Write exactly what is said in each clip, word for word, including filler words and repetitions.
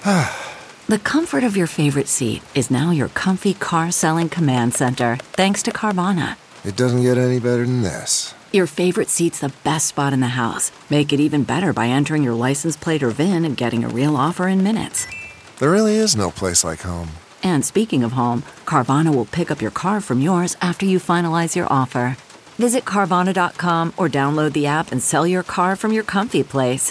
The comfort of your favorite seat is now your comfy car selling command center, thanks to Carvana. It doesn't get any better than this. Your favorite seat's the best spot in the house. Make it even better by entering your license plate or V I N and getting a real offer in minutes. There really is no place like home. And speaking of home, Carvana will pick up your car from yours after you finalize your offer. Visit Carvana dot com or download the app and sell your car from your comfy place.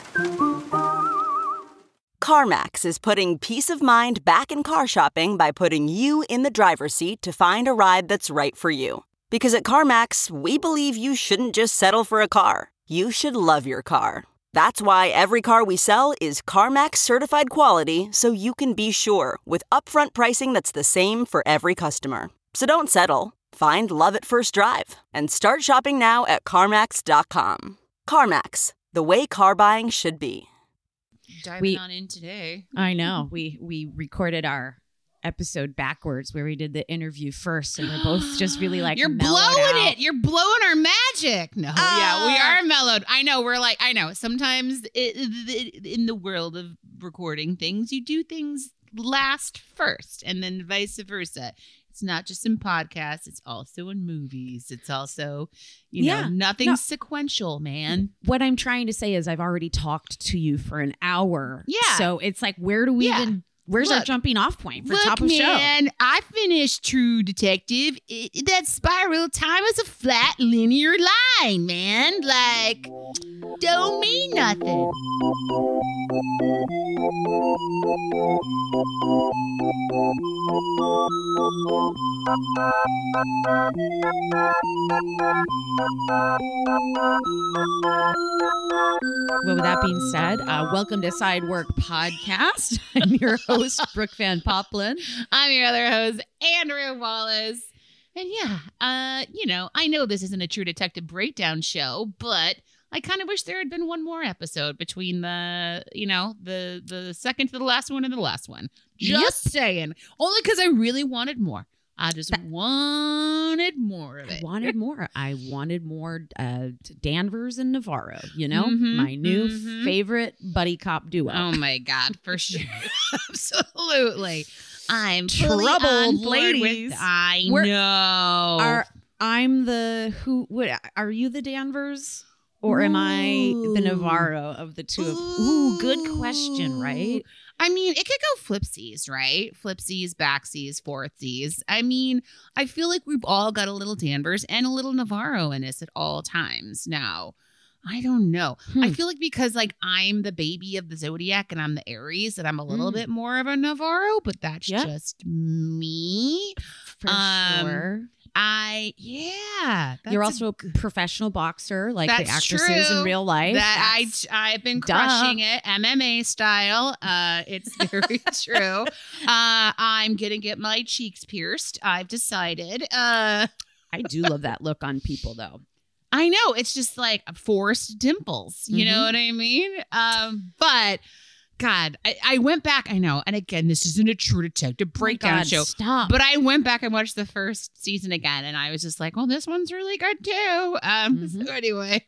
CarMax is putting peace of mind back in car shopping by putting you in the driver's seat to find a ride that's right for you. Because at CarMax, we believe you shouldn't just settle for a car. You should love your car. That's why every car we sell is CarMax certified quality, so you can be sure with upfront pricing that's the same for every customer. So don't settle. Find love at first drive and start shopping now at CarMax dot com. CarMax, the way car buying should be. Diving we, on in today. I know. We we recorded our episode backwards where we did the interview first, and we're both just really like You're mellowed blowing out. it. You're blowing our magic. No, Uh, yeah, we are mellowed. I know. We're like, I know. Sometimes it, it, in the world of recording things, you do things last first, and then vice versa. It's not just in podcasts. It's also in movies. It's also, you know, Yeah. nothing's No. sequential, man. What I'm trying to say is I've already talked to you for an hour. Yeah. So it's like, where do we Yeah. even, where's our Look, jumping off point for Look, top of show? man, I finished True Detective. It, that spiral time is a flat linear line, man. Like, don't mean nothing. Well, with that being said, uh, welcome to Sidework Podcast. I'm your host, Brooke Van Poplin. I'm your other host, Andrea Wallace. And yeah, uh, you know, I know this isn't a True Detective breakdown show, but I kind of wish there had been one more episode between the, you know, the the second to the last one and the last one. Just saying. Only because I really wanted more. I just that, wanted more of it. I wanted more. I wanted more uh, Danvers and Navarro, you know, Mm-hmm, my new mm-hmm. favorite buddy cop duo. Oh, my God, for sure. Absolutely. I'm fully Troubled on board ladies. With, I We're- know. Are I'm the who? What are you? The Danvers, or am I the Navarro of the two? Of, ooh, good question, right? I mean, it could go flipsies, right? Flipsies, backsies, fourthsies. I mean, I feel like we've all got a little Danvers and a little Navarro in us at all times. Now, I don't know. Hmm. I feel like because like I'm the baby of the Zodiac and I'm the Aries, that I'm a little Mm. bit more of a Navarro, but that's Yep. just me. For Um, sure. I yeah. that's You're a also a professional boxer, like the That's actresses true. in real life. That I That's- I've been Duh. crushing it M M A style. Uh, it's very true. Uh, I'm gonna get my cheeks pierced. I've decided. Uh, I do love that look on people, though. I know it's just like forced dimples. You Mhm. know what I mean? Um, but God, I, I went back. I know, and again, this isn't a True Detective breakdown Oh my God, show. Stop. But I went back and watched the first season again, and I was just like, "Well, this one's really good too." Um, Mhm. So anyway,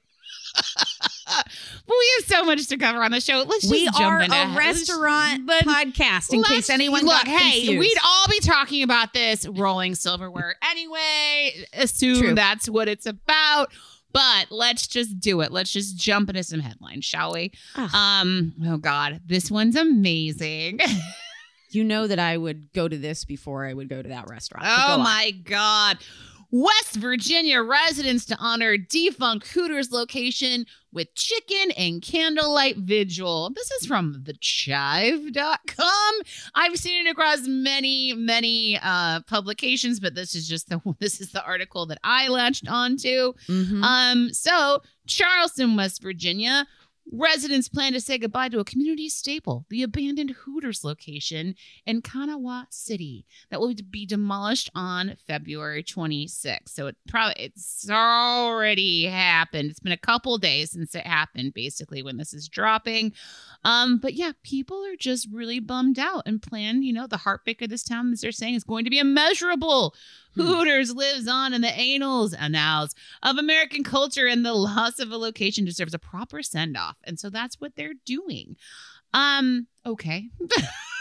well, we have so much to cover on the show. Let's just we jump are into a it. restaurant Let's- podcast. In let's- case anyone look, got hey, confused. we'd all be talking about this rolling silverware anyway. Assume True. that's what it's about. But let's just do it. Let's just jump into some headlines, shall we? Ugh. Um. Oh God, this one's amazing. You know that I would go to this before I would go to that restaurant. But Oh go on. my God. West Virginia residents to honor defunct Hooters location with chicken and candlelight vigil. This is from the chive dot com. I've seen it across many, many uh, publications, but this is just the this is the article that I latched onto. Mhm. Um, so Charleston, West Virginia. Residents plan to say goodbye to a community staple, the abandoned Hooters location in Kanawha City that will be demolished on February twenty-sixth. So it probably it's already happened. It's been a couple days since it happened, basically, when this is dropping. Um, but yeah, people are just really bummed out and plan, you know, the heartbreak of this town, as they're saying, is going to be immeasurable. Hooters lives on in the annals, annals of American culture, and the loss of a location deserves a proper send-off. And so that's what they're doing. Um, okay.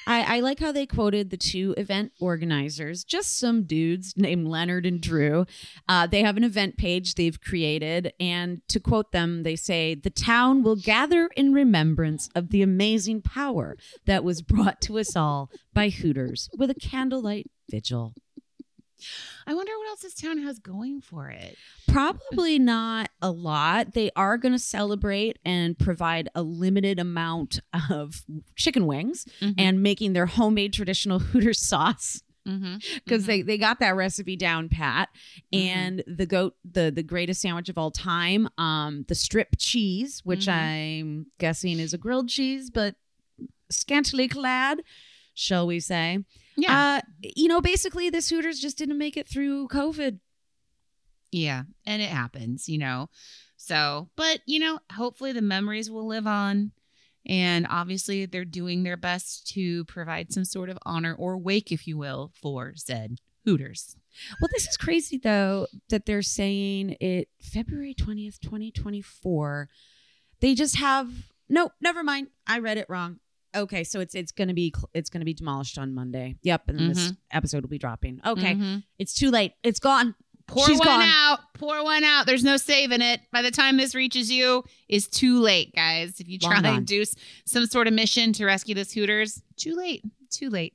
I, I like how they quoted the two event organizers, just some dudes named Leonard and Drew. Uh, they have an event page they've created. And to quote them, they say, "The town will gather in remembrance of the amazing power that was brought to us all by Hooters with a candlelight vigil." I wonder what else this town has going for it. Probably not a lot. They are going to celebrate and provide a limited amount of chicken wings Mm-hmm. and making their homemade traditional Hooters sauce because Mm-hmm. Mm-hmm. they, they got that recipe down pat. Mhm. And the goat, the the greatest sandwich of all time, um, the strip cheese, which Mhm. I'm guessing is a grilled cheese, but scantily clad, shall we say? Yeah. Uh, you know, basically, this Hooters just didn't make it through COVID. Yeah. And it happens, you know. So, but, you know, hopefully the memories will live on. And obviously they're doing their best to provide some sort of honor or wake, if you will, for said Hooters. Well, this is crazy, though, that they're saying it February twentieth, twenty twenty-four. They just have no, never mind. I read it wrong. Okay, so it's it's gonna be it's gonna be demolished on Monday. Yep, and then this episode will be dropping. Okay, Mhm. it's too late. It's gone. Pour She's one gone. out. Pour one out. There's no saving it. By the time this reaches you, it's too late, guys. If you Long try gone. and do s- some sort of mission to rescue this Hooters, too late. Too late.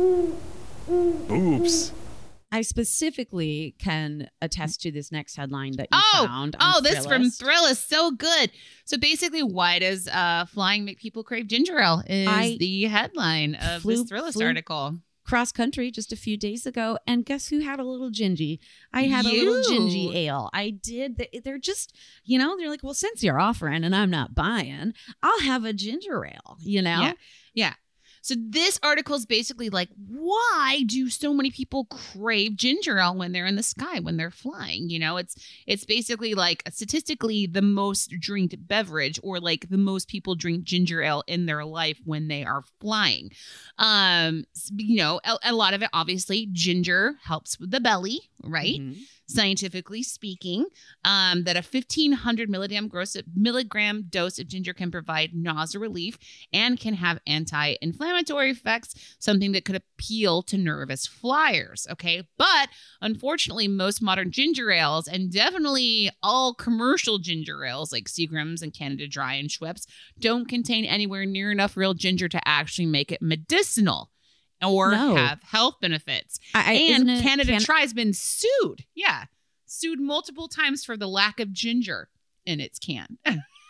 Oops. I specifically can attest to this next headline that you Oh, found. on oh, this from Thrillist. Thrill is so good. So basically, why does uh, flying make people crave ginger ale? Is I the headline of flew- this Thrillist flew- article. cross country just a few days ago, and guess who had a little gingy? I had a little You. gingy ale. I did. They- They're just, you know, they're like, well, since you're offering and I'm not buying, I'll have a ginger ale. You know, Yeah. Yeah. So this article is basically like, why do so many people crave ginger ale when they're in the sky, when they're flying? You know, it's it's basically like statistically the most drinked beverage, or like the most people drink ginger ale in their life when they are flying. Um, s- you know, a, a lot of it, obviously, ginger helps with the belly, right? Mhm. Scientifically speaking, um, that a fifteen hundred milligram, gross, milligram dose of ginger can provide nausea relief and can have anti-inflammatory effects, something that could appeal to nervous flyers. Okay. But unfortunately, most modern ginger ales, and definitely all commercial ginger ales like Seagram's and Canada Dry and Schweppes, don't contain anywhere near enough real ginger to actually make it medicinal or No. have health benefits. I, I- And isn't it Canada Can- Dry has been sued. Yeah. Sued multiple times for the lack of ginger in its can.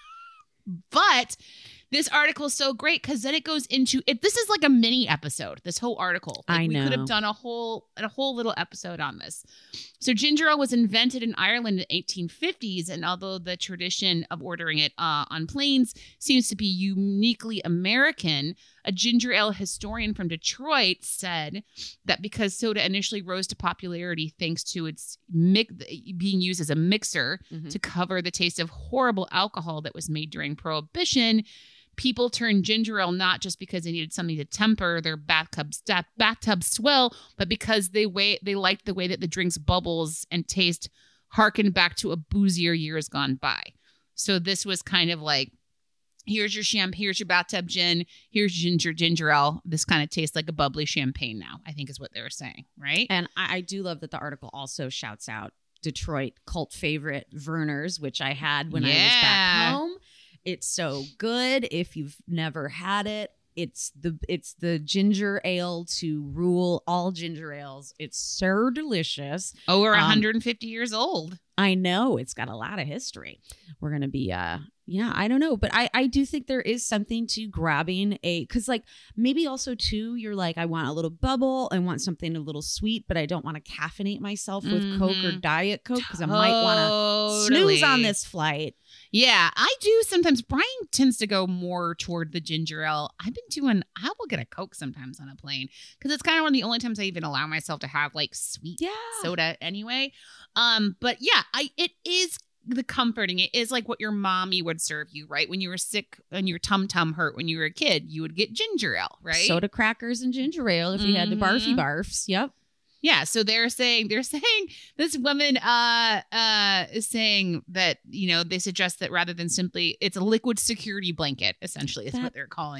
But this article is so great because then it goes into it. This is like a mini episode, this whole article. Like I we could know. have done a whole a whole little episode on this. So ginger ale was invented in Ireland in the eighteen fifties. And although the tradition of ordering it uh, on planes seems to be uniquely American, a ginger ale historian from Detroit said that because soda initially rose to popularity thanks to its mi- being used as a mixer Mhm. to cover the taste of horrible alcohol that was made during Prohibition, people turned ginger ale not just because they needed something to temper their bathtub st- bathtub swill, but because they way they liked the way that the drink's bubbles and taste harkened back to a boozier years gone by. So this was kind of like, here's your champagne, here's your bathtub gin, here's ginger ginger ale. This kind of tastes like a bubbly champagne now, I think is what they were saying, right? And I, I do love that the article also shouts out Detroit cult favorite Verner's, which I had when I was Yeah. back home. It's so good. If you've never had it, it's the it's the ginger ale to rule all ginger ales. It's so delicious. Oh, we're Um, one hundred fifty years old. I know it's got a lot of history. We're gonna be uh yeah, I don't know, but I I do think there is something to grabbing a because like maybe also too you're like I want a little bubble, I want something a little sweet, but I don't want to caffeinate myself with Coke or Mhm. Diet Coke because I might want to snooze on this flight. Yeah, I do sometimes. Brian tends to go more toward the ginger ale. I've been doing, I will get a Coke sometimes on a plane because it's kind of one of the only times I even allow myself to have like sweet Yeah. soda anyway. Um, but yeah, I it is the comforting. It is like what your mommy would serve you, right? When you were sick and your tum tum hurt when you were a kid, you would get ginger ale, right? Soda crackers and ginger ale if you had the barfy Mhm. barfs. Yep. Yeah, so they're saying they're saying this woman uh uh is saying that, you know, they suggest that rather than simply it's a liquid security blanket, essentially is That- what they're calling it.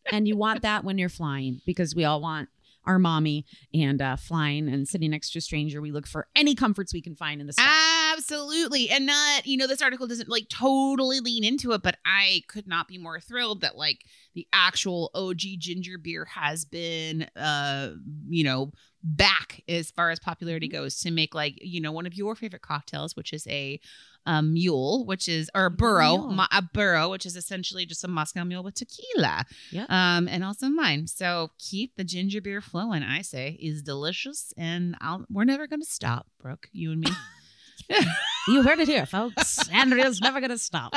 And you want that when you're flying, because we all want our mommy, and uh, flying and sitting next to a stranger. We look for any comforts we can find in the sky. Absolutely. And not, you know, this article doesn't like totally lean into it, but I could not be more thrilled that like the actual O G ginger beer has been, uh, you know, back as far as popularity goes to make like, you know, one of your favorite cocktails, which is a um, mule, which is, or a burro, ma- a burro, which is essentially just a Moscow mule with tequila. Yep. Um, and also mine. So keep the ginger beer flowing, I say, is delicious. And I'll, we're never going to stop, Brooke, you and me. You heard it here, folks. Andrea's never going to stop.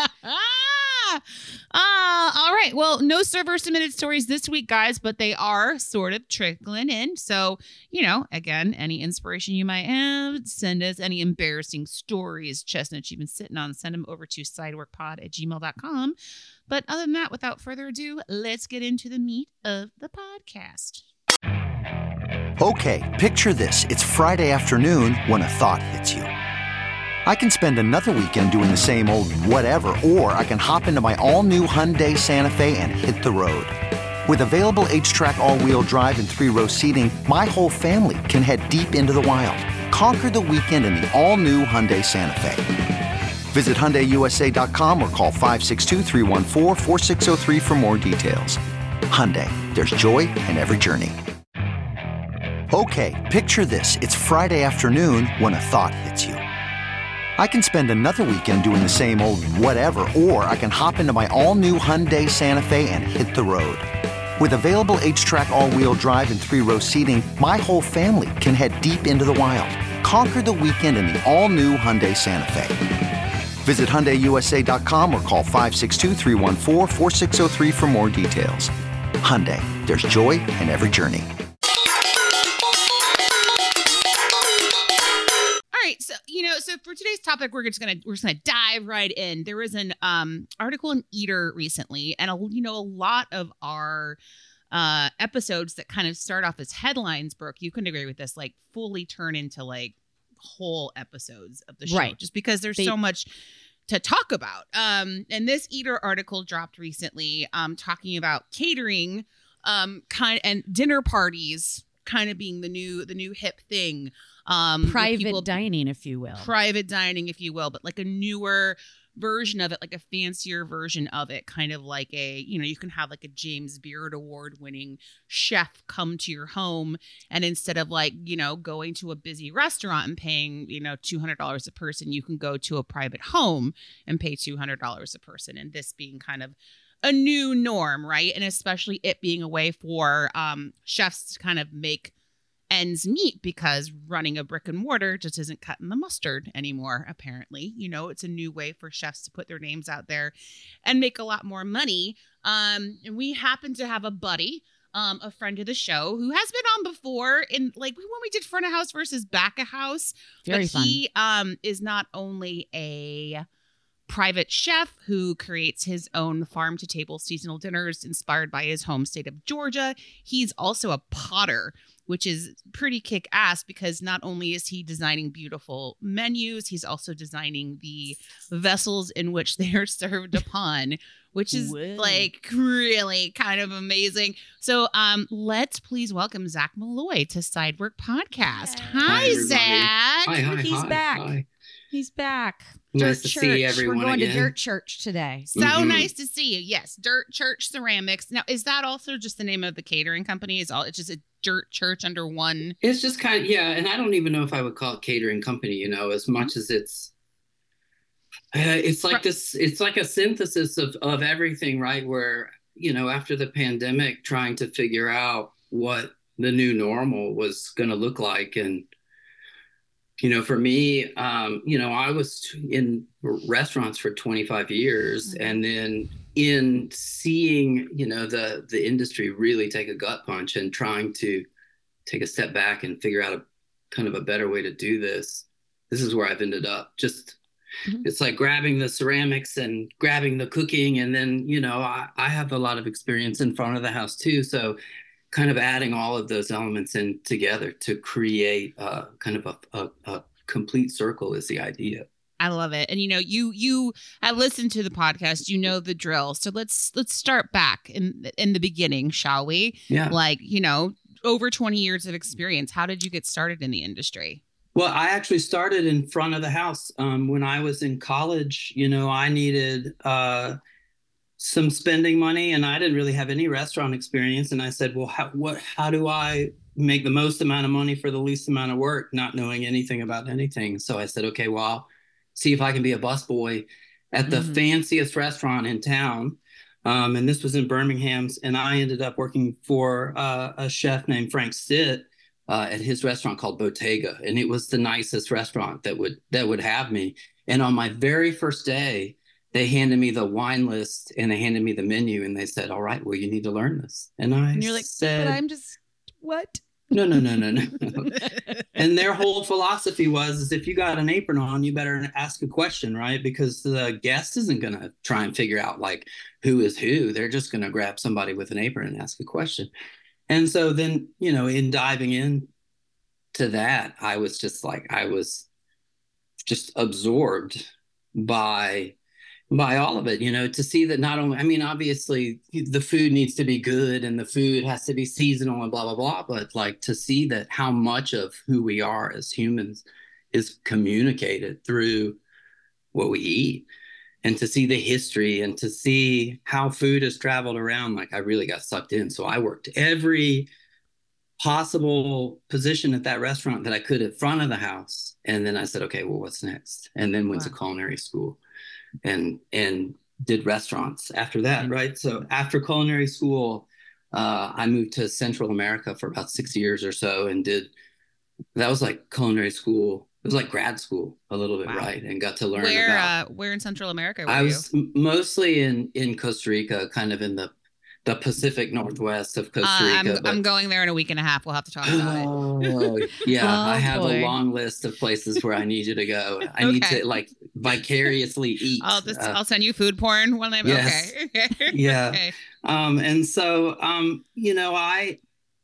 Uh, all right. Well, no server submitted stories this week, guys, but they are sort of trickling in. So, you know, again, any inspiration you might have, send us any embarrassing stories, chestnuts you've been sitting on, send them over to sideworkpod at gmail dot com. But other than that, without further ado, let's get into the meat of the podcast. Okay, picture this. It's Friday afternoon when a thought hits you. I can spend another weekend doing the same old whatever, or I can hop into my all-new Hyundai Santa Fe and hit the road. With available H-Track all-wheel drive and three-row seating, my whole family can head deep into the wild. Conquer the weekend in the all-new Hyundai Santa Fe. Visit Hyundai U S A dot com or call five six two, three one four, four six zero three for more details. Hyundai, there's joy in every journey. Okay, picture this. It's Friday afternoon when a thought hits you. I can spend another weekend doing the same old whatever, or I can hop into my all-new Hyundai Santa Fe and hit the road. With available H-Track all-wheel drive and three-row seating, my whole family can head deep into the wild. Conquer the weekend in the all-new Hyundai Santa Fe. Visit Hyundai U S A dot com or call five six two, three one four, four six zero three for more details. Hyundai, there's joy in every journey. So, you know, so for today's topic, we're just gonna we're just gonna dive right in. There was an um article in Eater recently, and a, you know, a lot of our uh episodes that kind of start off as headlines, Brooke, you can agree with this, like fully turn into like whole episods of the show, right? Just because there's they- so much to talk about. Um, and this Eater article dropped recently, um, talking about catering, um, kind and dinner parties, kind of being the new the new hip thing. Um, Private people, dining, if you will. Private dining, if you will, but like a newer version of it, like a fancier version of it, kind of like a, you know, you can have like a James Beard Award winning chef come to your home, and instead of like, you know, going to a busy restaurant and paying, you know, two hundred dollars a person, you can go to a private home and pay two hundred dollars a person. And this being kind of a new norm, right? And especially it being a way for um, chefs to kind of make ends meet, because running a brick and mortar just isn't cutting the mustard anymore, apparently. You know, it's a new way for chefs to put their names out there and make a lot more money. Um, and we happen to have a buddy, um, a friend of the show, who has been on before in like when we did front of house versus back of house. Very but fun. He um, is not only a private chef who creates his own farm to table seasonal dinners inspired by his home state of Georgia, he's also a potter, which is pretty kick ass, because not only is he designing beautiful menus, he's also designing the vessels in which they are served upon, which is Whoa. like really kind of amazing. So um, let's please welcome Zach Malloy to Sidework Podcast. Yay. Hi, Hi, everybody. Zach. Hi, hi, He's hi, back. hi. He's back. Nice Dirt to Church. see everyone We're going again. to Dirt Church today. So Mhm. nice to see you. Yes, Dirt Church Ceramics. Now, is that also just the name of the catering company? Is all it's just a Dirt Church under one? It's just kind of, yeah, and I don't even know if I would call it catering company, you know, as much as it's, uh, it's like Right. this, it's like a synthesis of, of everything, right? Where, you know, after the pandemic, trying to figure out what the new normal was going to look like. And, you know, for me, um, you know, I was in restaurants for twenty-five years, Mhm. and then in seeing, you know, the the industry really take a gut punch and trying to take a step back and figure out a kind of a better way to do this, this is where I've ended up. Just Mhm. it's like grabbing the ceramics and grabbing the cooking, and then, you know, I, I have a lot of experience in front of the house too, so kind of adding all of those elements in together to create uh, kind of a, a, a complete circle is the idea. I love it. And you know, you you I listened to the podcast, you know the drill. So let's let's start back in in the beginning, shall we? Yeah. Like, you know, over twenty years of experience. How did you get started in the industry? Well, I actually started in front of the house. Um, when I was in college, you know, I needed uh, some spending money, and I didn't really have any restaurant experience. And I said, well, how, what, how do I make the most amount of money for the least amount of work, not knowing anything about anything? So I said, okay, well, I'll see if I can be a busboy at the mm-hmm. fanciest restaurant in town. Um, and this was in Birmingham's. And I ended up working for uh, a chef named Frank Stitt uh, at his restaurant called Bottega. And it was the nicest restaurant that would that would have me. And on my very first day, they handed me the wine list and they handed me the menu. And they said, all right, well, you need to learn this. And I and you're like, said, but I'm just, what? No, no, no, no, no. And their whole philosophy was, is if you got an apron on, you better ask a question, right? Because the guest isn't going to try and figure out like who is who. They're just going to grab somebody with an apron and ask a question. And so then, you know, in diving in to that, I was just like, I was just absorbed by by all of it, you know, to see that not only, I mean, obviously the food needs to be good and the food has to be seasonal and blah, blah, blah. But like to see that how much of who we are as humans is communicated through what we eat, and to see the history and to see how food has traveled around, like I really got sucked in. So I worked every possible position at that restaurant that I could in front of the house. And then I said, okay, well, what's next? And then went wow. to culinary school. and and did restaurants after that, right? So after culinary school, uh, I moved to Central America for about six years or so and did, that was like culinary school. It was like grad school a little bit, wow. right? And got to learn where, about. Uh, where in Central America were I was you? mostly in, in Costa Rica, kind of in the the Pacific Northwest of Costa Rica. Uh, I'm, but... I'm going there in a week and a half. We'll have to talk about it. Oh, yeah. Oh, I have boy. a long list of places where I need you to go. I okay. need to like vicariously eat. I'll just, uh, I'll send you food porn when I'm yes. okay. yeah. Okay. Um, and so, um, you know, I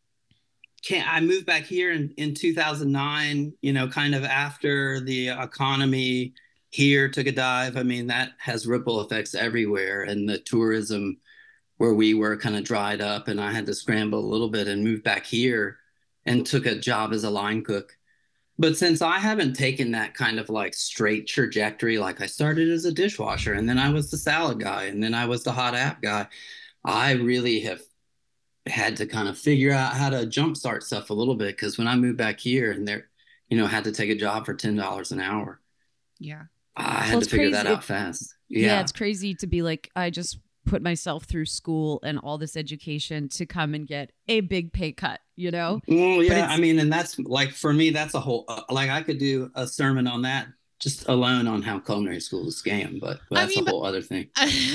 can't, I moved back here in, in two thousand nine, you know, kind of after the economy here took a dive. I mean, that has ripple effects everywhere, and the tourism where we were kind of dried up, and I had to scramble a little bit and move back here and took a job as a line cook. But since I haven't taken that kind of like straight trajectory, like I started as a dishwasher and then I was the salad guy and then I was the hot app guy, I really have had to kind of figure out how to jumpstart stuff a little bit. Because when I moved back here and there, you know, had to take a job for ten dollars an hour. Yeah. I had well, to figure crazy. that out fast. Yeah. yeah, it's crazy to be like, I just put myself through school and all this education to come and get a big pay cut, you know? Well, yeah, I mean, and that's like, for me, that's a whole, uh, like I could do a sermon on that just alone on how culinary school is a scam, but, but that's I mean, a whole but, other thing.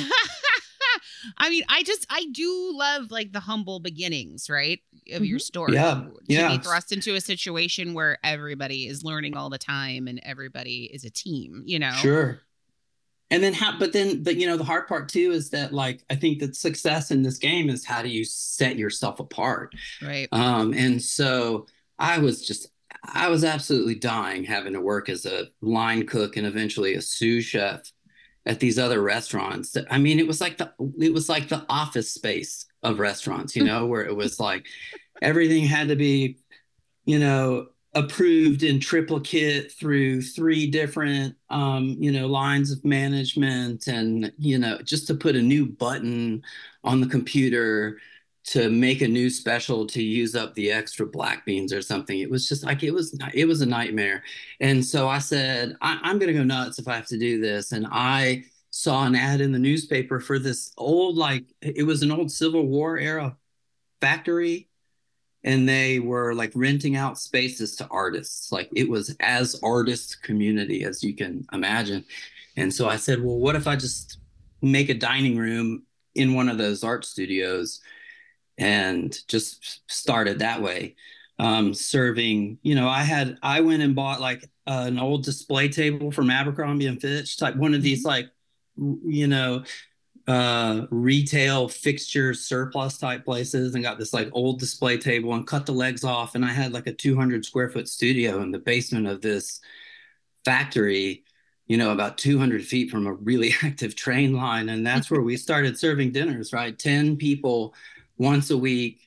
I mean, I just, I do love like the humble beginnings, right? Of mm-hmm. your story. Yeah. To yeah. be thrust into a situation where everybody is learning all the time and everybody is a team, you know? Sure. And then how, but then, but you know, the hard part too is that like, I think that success in this game is how do you set yourself apart? Right. Um, and so I was just, I was absolutely dying having to work as a line cook and eventually a sous chef at these other restaurants. I mean, it was like the, it was like the Office Space of restaurants, you know, where it was like everything had to be, you know, approved in triplicate through three different, um, you know, lines of management. And, you know, just to put a new button on the computer to make a new special to use up the extra black beans or something. It was just like, it was, it was a nightmare. And so I said, I, I'm going to go nuts if I have to do this. And I saw an ad in the newspaper for this old, like, it was an old Civil War era factory. And they were like renting out spaces to artists. Like it was as artist community as you can imagine. And so I said, well, what if I just make a dining room in one of those art studios and just started that way, um, serving, you know, I had, I went and bought like uh, an old display table from Abercrombie and Fitch, type one of these, like, you know, uh retail fixture surplus type places, and got this like old display table and cut the legs off, and I had like a two hundred square foot studio in the basement of this factory you know, about two hundred feet from a really active train line. And that's where we started serving dinners, right? ten people once a week.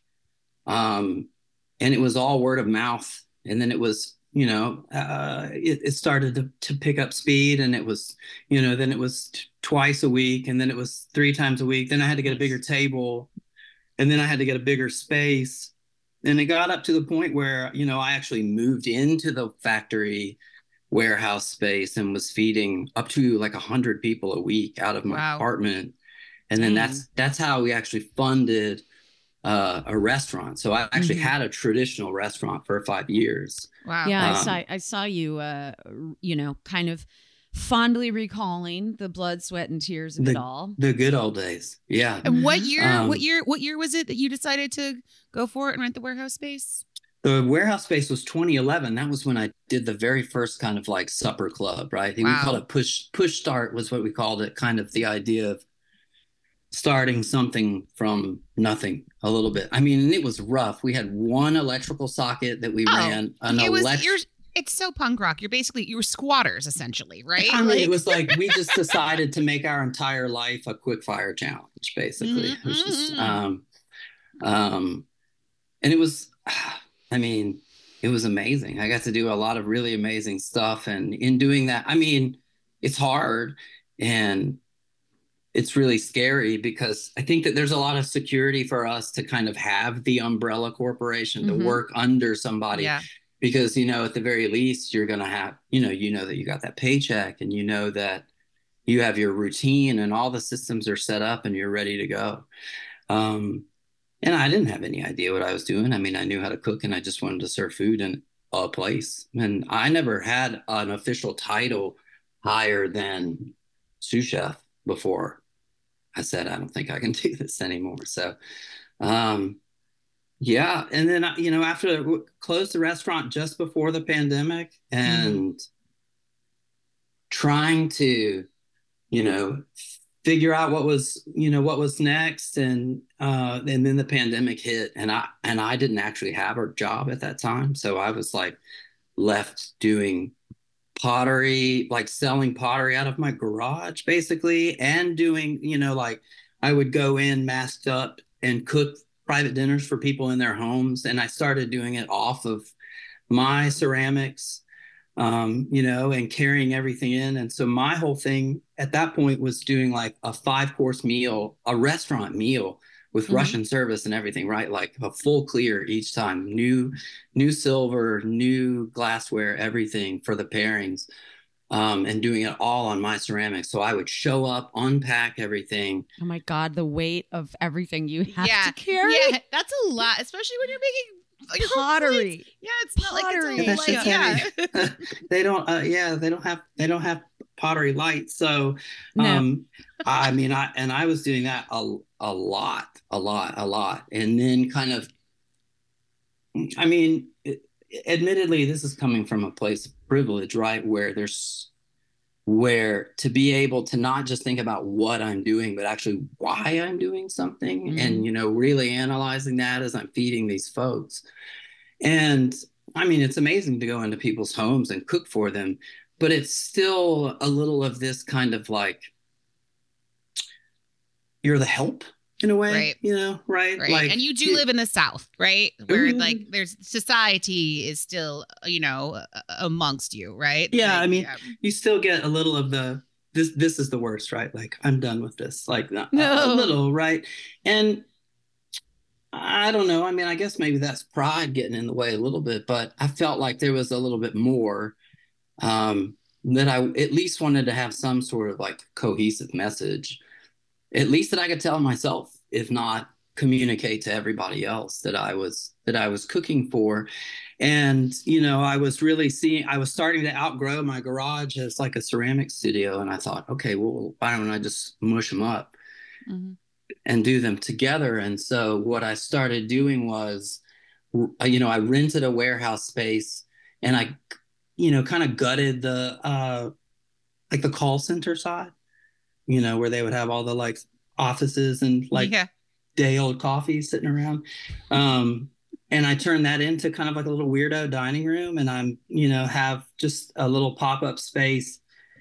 Um, and it was all word of mouth. And then it was, you know, uh, it, it started to, to pick up speed, and it was, you know, then it was t- twice a week, and then it was three times a week. Then I had to get a bigger table, and then I had to get a bigger space. And it got up to the point where, you know, I actually moved into the factory warehouse space and was feeding up to like a hundred people a week out of my Wow. apartment. And then Dang. that's, that's how we actually funded uh, a restaurant. So I actually Mhm. had a traditional restaurant for five years. Wow. Yeah, I Um, saw I saw you uh you know, kind of fondly recalling the blood, sweat, and tears of it all. The good old days. Yeah. And what Mhm. year? Um, what year? What year was it that you decided to go for it and rent the warehouse space? The warehouse space was twenty eleven. That was when I did the very first kind of like supper club, right? Wow. We called it push push start was what we called it. Kind of the idea of starting something from nothing a little bit. I mean, and it was rough. We had one electrical socket that we Oh, ran. An it was. elect- You're. It's so punk rock. You're basically you were squatters essentially, right? I mean, Like- it was like we just decided to make our entire life a quick fire challenge, basically. It was just, Mhm. um, um, and it was, I mean, it was amazing. I got to do a lot of really amazing stuff, and in doing that, I mean, it's hard and it's really scary because I think that there's a lot of security for us to kind of have the umbrella corporation Mhm. to work under somebody. Yeah. Because, you know, at the very least, you're going to have, you know, you know that you got that paycheck, and you know that you have your routine and all the systems are set up and you're ready to go. Um, and I didn't have any idea what I was doing. I mean, I knew how to cook, and I just wanted to serve food in a place. And I never had an official title higher than sous chef before I said, I don't think I can do this anymore. So, um, yeah. And then, you know, after we closed the restaurant just before the pandemic, and trying to, you know, figure out what was, you know, what was next. And, uh, and then the pandemic hit, and I, and I didn't actually have a job at that time. So I was like left doing pottery, like selling pottery out of my garage basically, and doing, you know, like I would go in masked up and cook private dinners for people in their homes. And I started doing it off of my ceramics, um, you know, and carrying everything in. And so my whole thing at that point was doing like a five course meal, a restaurant meal with Mhm. Russian service and everything, right? Like a full clear each time, new, new silver, new glassware, everything for the pairings, um, and doing it all on my ceramics. So I would show up, unpack everything. Oh my God, the weight of everything you have yeah. to carry. Yeah, that's a lot, especially when you're making your own Pottery. plates. Yeah, it's not Pottery. like Yeah, it's that a shit's light. Yeah. heavy. They don't, uh, yeah, they don't have, they don't have pottery lights. So, No. um, I mean, I, and I was doing that a, a lot, a lot, a lot. And then kind of, I mean, it, admittedly, this is coming from a place of privilege, right? Where there's, where to be able to not just think about what I'm doing, but actually why I'm doing something, Mhm. and, you know, really analyzing that as I'm feeding these folks. And I mean, it's amazing to go into people's homes and cook for them, but it's still a little of this kind of like, you're the help in a way, Right. you know, right? Right. Like, and you do live in the South, right? Where Mhm. like there's society is still, you know, a- amongst you, right? Yeah, Like, I mean, you still get a little of the, this, this is the worst, right? Like, I'm done with this, like a, a No. little, right? And I don't know. I mean, I guess maybe that's pride getting in the way a little bit, but I felt like there was a little bit more, um, that I at least wanted to have some sort of like cohesive message, at least that I could tell myself, if not communicate to everybody else that I was, that I was cooking for. And, you know, I was really seeing, I was starting to outgrow my garage as like a ceramic studio. And I thought, okay, well, why don't I just mush them up Mhm. and do them together? And so what I started doing was, you know, I rented a warehouse space, and I, you know, kind of gutted the, uh, like the call center side, you know, where they would have all the like offices and like yeah. day old coffee sitting around. Um, and I turned that into kind of like a little weirdo dining room. And I'm, you know, have just a little pop-up space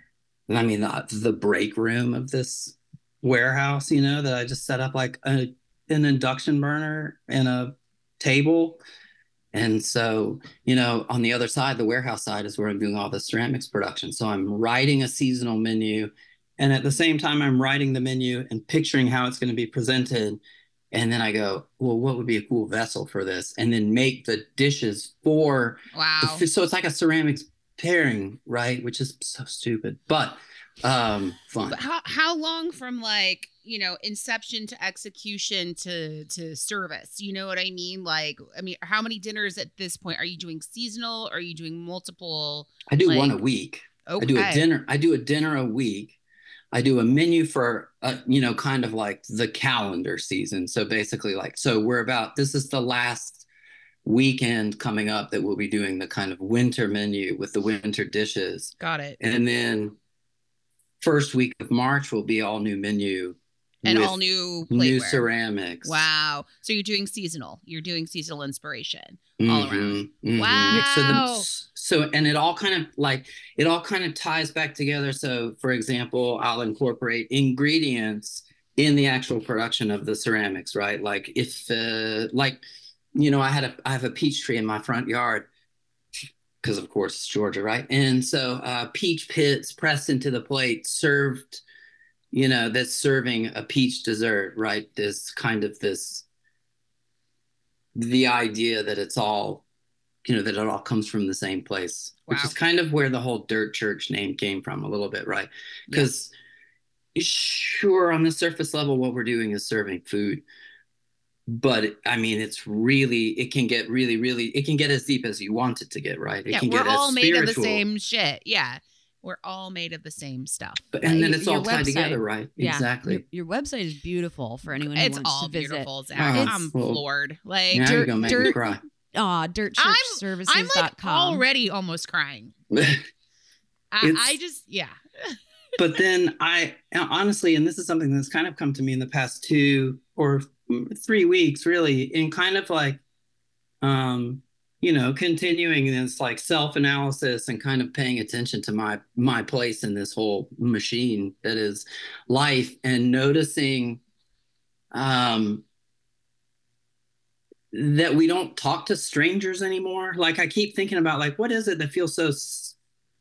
I mean, the, the break room of this warehouse, you know, that I just set up like a, an induction burner and a table. And so, you know, on the other side, the warehouse side is where I'm doing all the ceramics production. So I'm writing a seasonal menu. And at the same time, I'm writing the menu and picturing how it's going to be presented. And then I go, well, what would be a cool vessel for this? And then make the dishes for. Wow. The, so it's like a ceramics pairing, right? Which is so stupid, but um, fun. But how how long from like, you know, inception to execution to to service? You know what I mean? Like, I mean, how many dinners at this point are you doing seasonal? Are you doing multiple? I do like, one a week. Okay. I do a dinner. I do a dinner a week. I do a menu for, uh, you know, kind of like the calendar season. So basically like, so we're about, this is the last weekend coming up that we'll be doing the kind of winter menu with the winter dishes. Got it. And then first week of March will be all new menu. And all new plateware. New ceramics. Wow. So you're doing seasonal. You're doing seasonal inspiration Mm-hmm, all around. mm-hmm. Wow. So, the, so, and it all kind of like, it all kind of ties back together. So for example, I'll incorporate ingredients in the actual production of the ceramics, right? Like if, uh, like, you know, I had a, I have a peach tree in my front yard because of course it's Georgia, right? And so uh, peach pits pressed into the plate, served, you know, that's serving a peach dessert, right? This kind of this, the idea that it's all, you know, that it all comes from the same place, Wow. which is kind of where the whole Dirt Church name came from a little bit, right? Because yeah. Sure, on the surface level, what we're doing is serving food. But I mean, it's really, it can get really, really, it can get as deep as you want it to get, right? It yeah, can we're get all as made spiritual. of the same shit. Yeah. We're all made of the same stuff. But, and then Uh, it's your all tied website. together, right? Yeah. Exactly. Your, your website is beautiful for anyone who It's wants all to visit. beautiful, Zach. Oh, I'm well, floored. Like, Now dirt- you're going to make me dirt- cry. Aw, dirt I'm- church services I'm dot com. like already almost crying. I, It's- I just, yeah. But then I honestly, and this is something that's kind of come to me in the past two or three weeks, really, in kind of like, um, you know, continuing this like self-analysis and kind of paying attention to my my place in this whole machine that is life, and noticing um, that we don't talk to strangers anymore. Like I keep thinking about like, what is it that feels so s-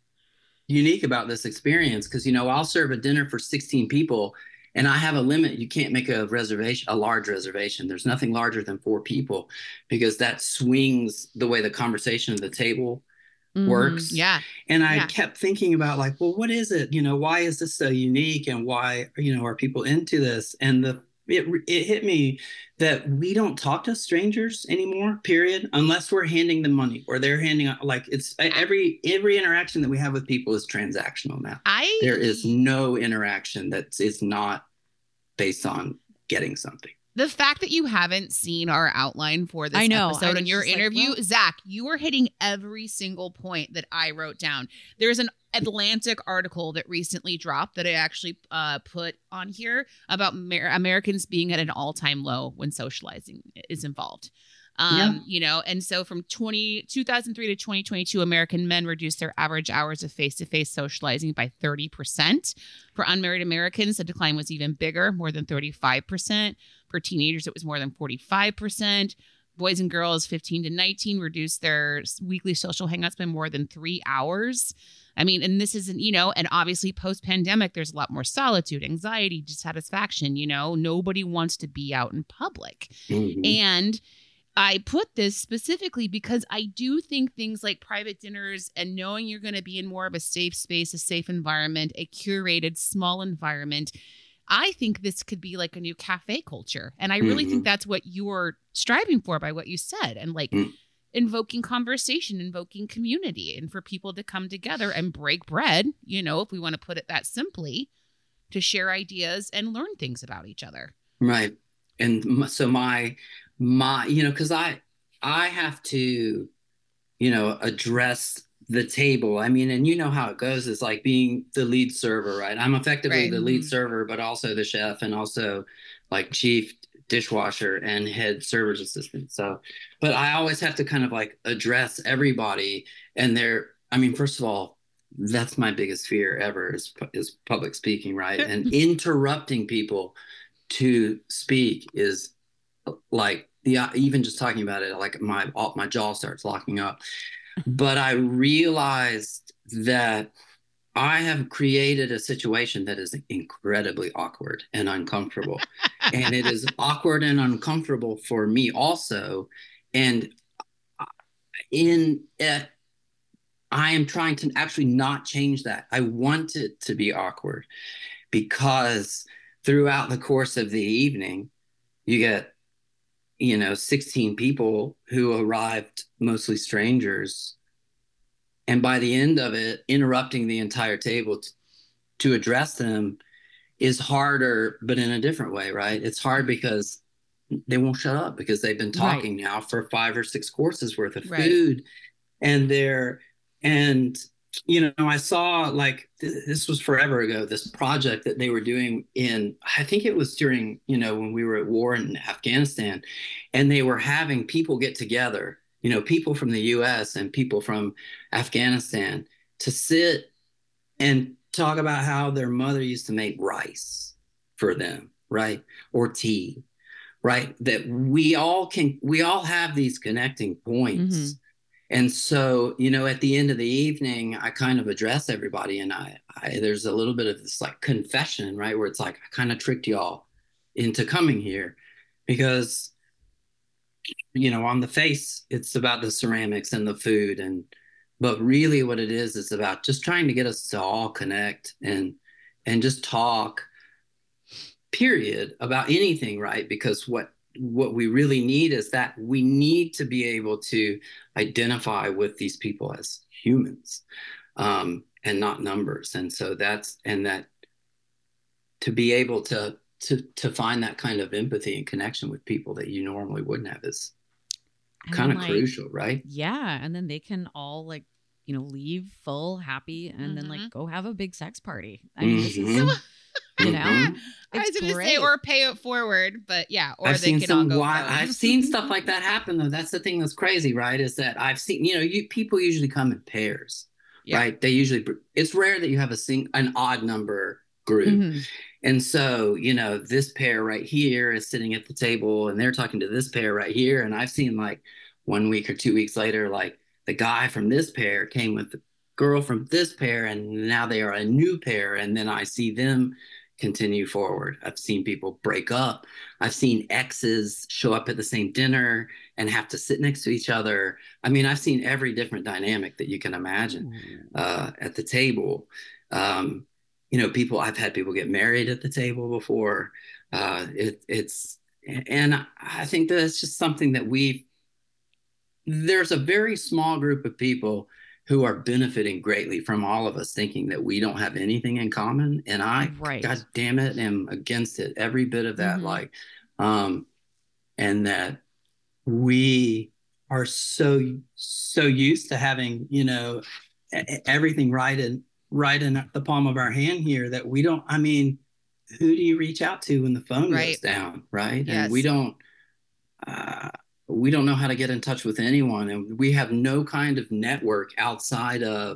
unique about this experience? Because, you know, I'll serve a dinner for sixteen people and I have a limit. You can't make a reservation, a large reservation. There's nothing larger than four people because that swings the way the conversation at the table Mhm. works. Yeah. And I Yeah. kept thinking about like, well, what is it? You know, why is this so unique? And why, you know, are people into this? And the it it hit me that we don't talk to strangers anymore, period, unless we're handing them money or they're handing out, like it's every every interaction that we have with people is transactional now. I There is no interaction that is not based on getting something. the fact that you haven't seen our outline for this I know. episode I in your was just like, interview, well- Zach, you were hitting every single point that I wrote down. There's an Atlantic article that recently dropped that I actually uh, put on here about Amer- Americans being at an all-time low when socializing is involved. Um, Yeah. You know, and so from twenty, two thousand three to twenty twenty-two, American men reduced their average hours of face-to-face socializing by thirty percent. For unmarried Americans, the decline was even bigger, more than thirty-five percent. For teenagers, it was more than forty-five percent. Boys and girls fifteen to nineteen reduced their weekly social hangouts by more than three hours. I mean, and this isn't, you know, and obviously post-pandemic, there's a lot more solitude, anxiety, dissatisfaction, you know, nobody wants to be out in public. Mhm. And I put this specifically because I do think things like private dinners and knowing you're going to be in more of a safe space, a safe environment, a curated small environment, I think this could be like a new cafe culture. And I really Mhm. think that's what you're striving for by what you said. And like Mm. invoking conversation, invoking community, and for people to come together and break bread, you know, if we want to put it that simply, to share ideas and learn things about each other. Right. And m- so my, my, you know, cause I, I have to, you know, address the table. I mean, and you know how it goes, is like being the lead server, right? I'm effectively Right. the lead Mhm. server, but also the chef and also like chief dishwasher and head server's assistant. So, but I always have to kind of like address everybody and their, I mean, first of all, that's my biggest fear ever is, is public speaking, right? And interrupting people to speak is like, the even just talking about it, like my my jaw starts locking up. But I realized that I have created a situation that is incredibly awkward and uncomfortable. And it is awkward and uncomfortable for me also. And in it, I am trying to actually not change that. I want it to be awkward because throughout the course of the evening, you get, you know, sixteen people who arrived, mostly strangers. And by the end of it, interrupting the entire table t- to address them is harder, but in a different way, right? It's hard because they won't shut up because they've been talking right. now for five or six courses worth of right. food. And they're, and, you know, I saw like, th- this was forever ago, this project that they were doing in, I think it was during, you know, when we were at war in Afghanistan, and they were having people get together, you know, people from the U S and people from Afghanistan to sit and talk about how their mother used to make rice for them, right? Or tea, right? That we all can, we all have these connecting points. Mm-hmm. And so, you know, at the end of the evening, I kind of address everybody, and I, I there's a little bit of this like confession, right? Where it's like, I kind of tricked y'all into coming here because, you know, on the face, it's about the ceramics and the food. And, but really what it is, is about just trying to get us to all connect and, and just talk, period, about anything, right? Because what, what we really need is that we need to be able to identify with these people as humans, um, and not numbers. And so that's, and that to be able to, to, to find that kind of empathy and connection with people that you normally wouldn't have is kind of like, crucial, right? Yeah. And then they can all like, you know, leave full, happy, and mm-hmm. then like go have a big sex party. I mean, mm-hmm. this is, you know, mm-hmm. I was going to say, or pay it forward, but yeah, or I've they seen can some all go. Wild, I've seen stuff like that happen though. That's the thing that's crazy, right? Is that I've seen, you know, you people usually come in pairs, yeah. right? They usually, it's rare that you have a sing, an odd number group. Mm-hmm. And so, you know, this pair right here is sitting at the table and they're talking to this pair right here. And I've seen like one week or two weeks later, like the guy from this pair came with the girl from this pair, and now they are a new pair. And then I see them continue forward. I've seen people break up. I've seen exes show up at the same dinner and have to sit next to each other. I mean, I've seen every different dynamic that you can imagine uh, at the table. Um, you know, people, I've had people get married at the table before. Uh, it, it's, and I think that it's just something that we, there's a very small group of people who are benefiting greatly from all of us thinking that we don't have anything in common. And I, right. God damn it, am against it. Every bit of that, mm-hmm. like, um, and that we are so, so used to having, you know, everything right in, right in the palm of our hand here that we don't, I mean, who do you reach out to when the phone right. goes down, right? Yes. And we don't, uh, we don't know how to get in touch with anyone, and we have no kind of network outside of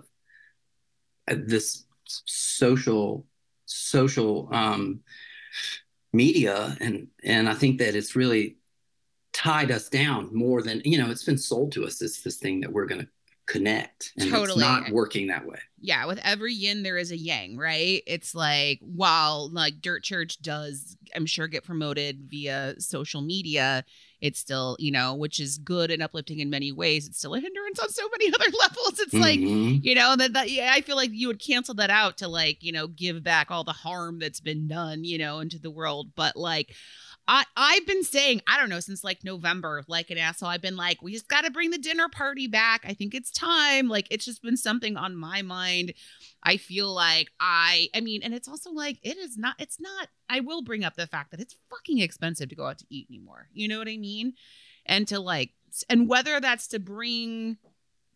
this social social um, media, and and I think that it's really tied us down more than, you know, it's been sold to us as this thing that we're going to connect, and totally. It's not working that way. Yeah, with every yin there is a yang, right? It's like, while like Dirt Church does, I'm sure, get promoted via social media, it's still, you know, which is good and uplifting in many ways, it's still a hindrance on so many other levels. It's mm-hmm. like, you know, that, that yeah, I feel like you would cancel that out to like, you know, give back all the harm that's been done, you know, into the world. But like, I, I've been saying, I don't know, since like November, like an asshole, I've been like, we just got to bring the dinner party back. I think it's time. Like, it's just been something on my mind. I feel like I, I mean, and it's also like, it is not, it's not, I will bring up the fact that it's fucking expensive to go out to eat anymore. You know what I mean? And to like, and whether that's to bring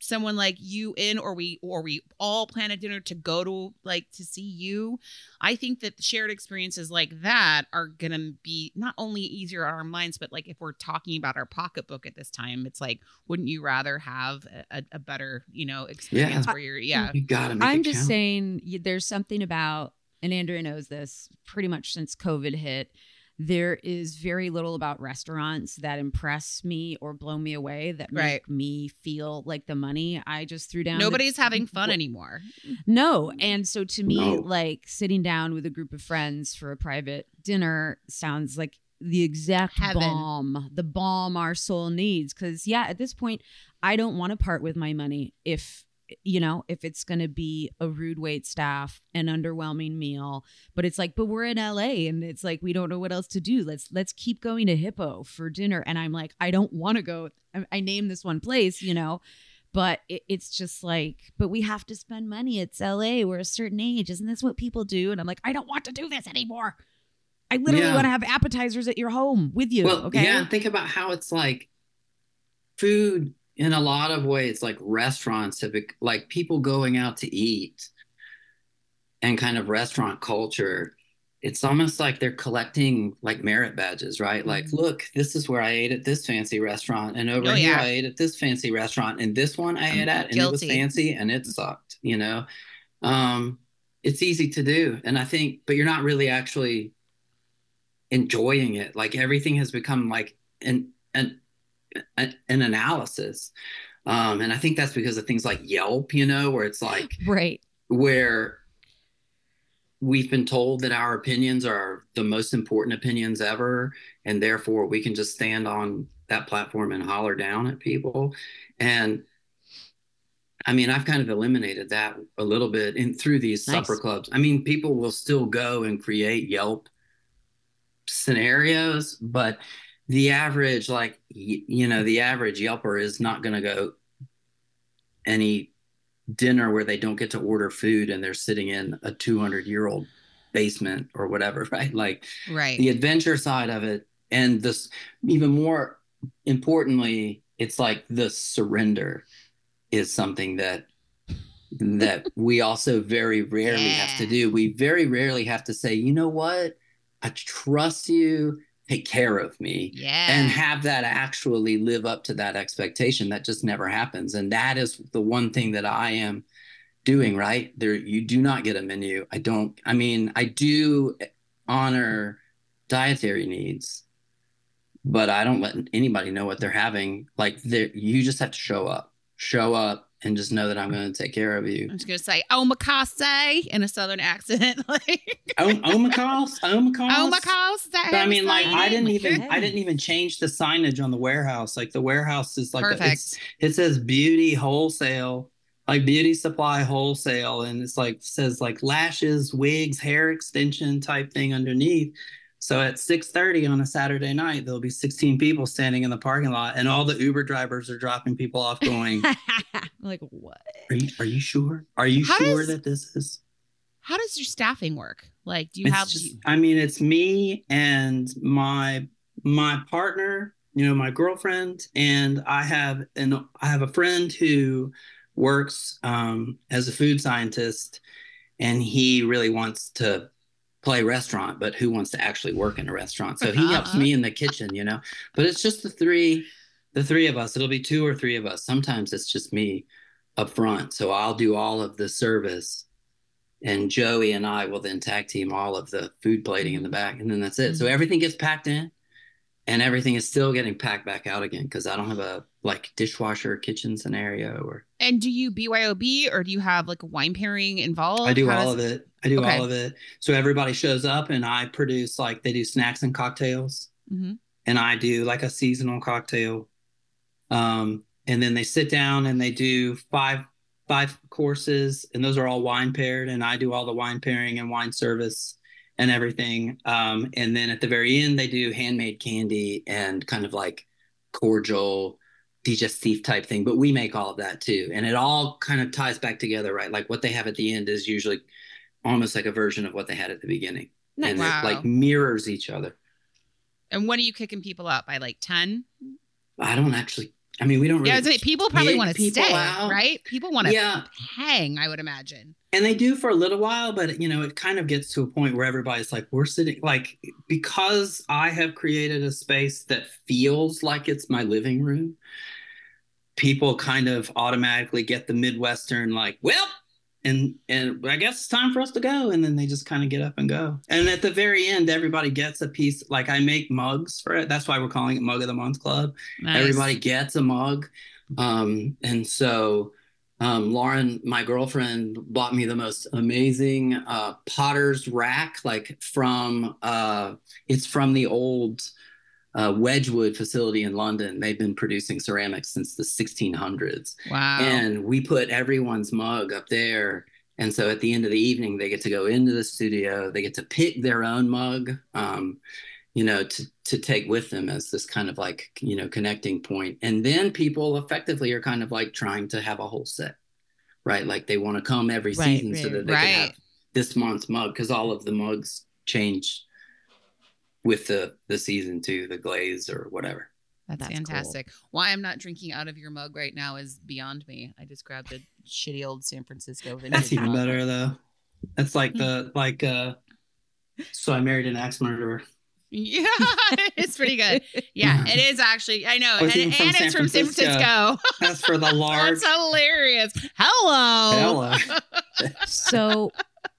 someone like you in, or we or we all plan a dinner to go to, like, to see you, I think that shared experiences like that are gonna be not only easier on our minds, but like if we're talking about our pocketbook at this time, it's like, wouldn't you rather have a, a better, you know, experience Yeah. where you're yeah You gotta make I'm it just count. saying y- there's something about, and Andrea knows this, pretty much since COVID hit, there is very little about restaurants that impress me or blow me away, that make Right. me feel like the money I just threw down. the- nobody's having fun Wh- anymore. No. And so to me, No. like sitting down with a group of friends for a private dinner sounds like the exact Heaven. balm, the balm our soul needs. Because, yeah, at this point, I don't want to part with my money if, you know, if it's going to be a rude wait staff, an underwhelming meal. But it's like, but we're in L A and it's like, we don't know what else to do. Let's let's keep going to Hippo for dinner. And I'm like, I don't want to go. I, I named this one place, you know. But it, it's just like, but we have to spend money. It's L A. We're a certain age. Isn't this what people do? And I'm like, I don't want to do this anymore. I literally Yeah. want to have appetizers at your home with you. Well, okay. yeah, and think about how it's like food in a lot of ways, like restaurants have bec- like people going out to eat and kind of restaurant culture. It's almost like they're collecting like merit badges, right? Like, look, this is where I ate at this fancy restaurant, and over Oh, here yeah. I ate at this fancy restaurant, and this one I I'm ate at, and it was guilty. fancy and it sucked, you know? Um, it's easy to do. And I think, but you're not really actually enjoying it. Like everything has become like an an an, an analysis. Um, and I think that's because of things like Yelp, you know, where it's like Right. where we've been told that our opinions are the most important opinions ever, and therefore we can just stand on that platform and holler down at people. And I mean, I've kind of eliminated that a little bit in through these Nice. supper clubs. I mean, people will still go and create Yelp scenarios, but the average, like, y- you know, the average Yelper is not going to go any dinner where they don't get to order food and they're sitting in a two hundred year old basement or whatever, right? Like Right. the adventure side of it. And this, even more importantly, it's like the surrender is something that that we also very rarely have to Yeah. do. We very rarely have to say, you know what? I trust you, take care of me. Yeah. And have that actually live up to that expectation. That just never happens. And that is the one thing that I am doing, right? There, you do not get a menu. I don't, I mean, I do honor dietary needs, but I don't let anybody know what they're having. Like there, you just have to show up, show up and just know that I'm going to take care of you. I'm just gonna say omakase in a southern accent. Like Oh, omakase, omakase. omakase. But I mean, like, I didn't even, Okay. I didn't even change the signage on the warehouse. Like, the warehouse is like, a, Perfect. it's, it says beauty wholesale, like beauty supply wholesale, and it's like says like lashes, wigs, hair extension type thing underneath. So at six thirty on a Saturday night, there'll be sixteen people standing in the parking lot, and all the Uber drivers are dropping people off, going, Like, what? "Are you, are you sure? Are you How sure does- that this is?" How does your staffing work? Like, do you It's have? just, I mean, it's me and my my partner, you know, my girlfriend, and I have an I have a friend who works um, as a food scientist, and he really wants to play restaurant, but who wants to actually work in a restaurant? So he helps me in the kitchen, you know. But it's just the three, the three of us. It'll be two or three of us. Sometimes it's just me up front. So I'll do all of the service. And Joey and I will then tag team all of the food plating in the back. And then that's it. So everything gets packed in and everything is still getting packed back out again because I don't have a like dishwasher kitchen scenario or And do you B Y O B or do you have like a wine pairing involved? I do How all does- of it. I do Okay. all of it. So everybody shows up and I produce like they do snacks and cocktails. Mhm. And I do like a seasonal cocktail. Um, and then they sit down and they do five five courses, and those are all wine paired, and I do all the wine pairing and wine service and everything. Um, and then at the very end, they do handmade candy and kind of like cordial, digestif type thing. But we make all of that too, and it all kind of ties back together, right? Like what they have at the end is usually almost like a version of what they had at the beginning, and Wow. it like mirrors each other. And when are you kicking people out by like ten? I don't actually I mean, we don't really Yeah, I was like, people probably kick want to people stay, out. right? People want to Yeah. hang, I would imagine. And they do for a little while, but you know, it kind of gets to a point where everybody's like, we're sitting like, because I have created a space that feels like it's my living room, people kind of automatically get the Midwestern, like, well, and and I guess it's time for us to go. And then they just kind of get up and go. And at the very end, everybody gets a piece. Like I make mugs for it. That's why we're calling it Mug of the Month Club. Nice. Everybody gets a mug. Um, and so um, Lauren, my girlfriend, bought me the most amazing uh, potter's rack, like from, uh, it's from the old uh, Wedgwood facility in London. They've been producing ceramics since the sixteen hundreds. Wow. And we put everyone's mug up there. And so at the end of the evening, they get to go into the studio. They get to pick their own mug, um, you know, to, to take with them as this kind of like, you know, connecting point. And then people effectively are kind of like trying to have a whole set, right? Like they want to come every Right, season right, so that they right. can have this month's mug, because all of the mugs change with the, the season too, the glaze or whatever. That's, That's fantastic. Why I'm not drinking out of your mug right now is beyond me. I just grabbed a shitty old San Francisco vintage That's even mug. better though. That's like the, like, uh, so I married an axe murderer. Yeah, it's pretty good. Yeah, it is actually. I know. Oh, And, it's even and from it's San from San Francisco. Francisco. That's for the large. That's hilarious. Hello. Hello. So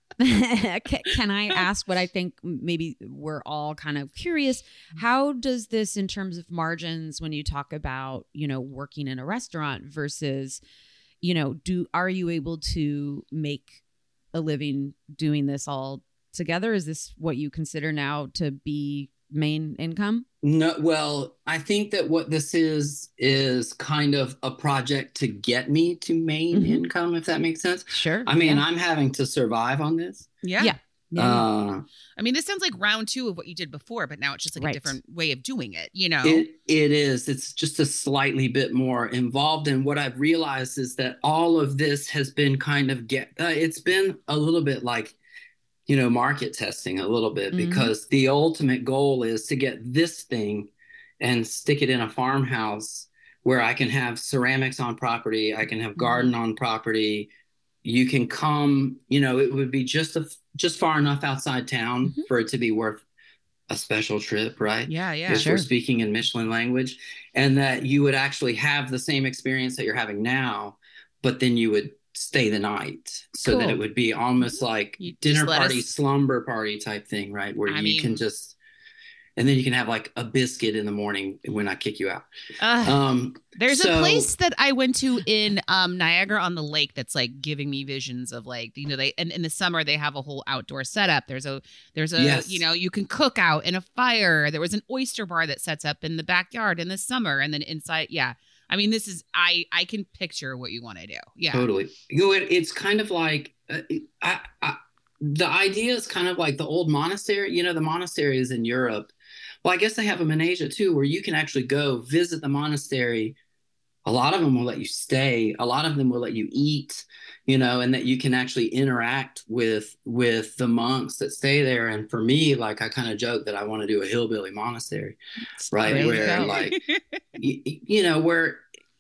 ca- can I ask what I think maybe we're all kind of curious? How does this, in terms of margins, when you talk about, you know, working in a restaurant versus, you know, do are you able to make a living doing this all together? Is this what you consider now to be main income? No, well, I think that what this is is kind of a project to get me to main Mhm. income, if that makes sense. Sure. I mean, yeah. I'm having to survive on this. Yeah. Yeah. Yeah, yeah. Uh, I mean, this sounds like round two of what you did before, but now it's just like Right. a different way of doing it. You know. It it is. It's just a slightly bit more involved. And what I've realized is that all of this has been kind of get. Uh, it's been a little bit like, you know, market testing a little bit, Mhm. because the ultimate goal is to get this thing and stick it in a farmhouse where I can have ceramics on property. I can have garden on property. You can come, you know, it would be just a, just far enough outside town Mhm. for it to be worth a special trip, right? Yeah. Yeah. If Sure. we're speaking in Michelin language, and that you would actually have the same experience that you're having now, but then you would stay the night, so that Cool. it would be almost like You just dinner let party, us- slumber party type thing, right? Where I you mean- can just, and then you can have like a biscuit in the morning when I kick you out. Uh, Um, There's so- a place that I went to in um, Niagara on the Lake that's like giving me visions of like, you know, they and in the summer they have a whole outdoor setup. There's a there's a Yes. you know, you can cook out in a fire. There was an oyster bar that sets up in the backyard in the summer, and then inside, yeah. I mean, this is I I can picture what you want to do. Yeah. Totally. You know, it, it's kind of like uh, I, I, the idea is kind of like the old monastery. You know, the monasteries in Europe. Well, I guess they have them in Asia too, where you can actually go visit the monastery. A lot of them will let you stay. A lot of them will let you eat. You know, and that you can actually interact with with the monks that stay there. And for me, like I kind of joke that I want to do a hillbilly monastery, right? There you Where go. like you, you know, where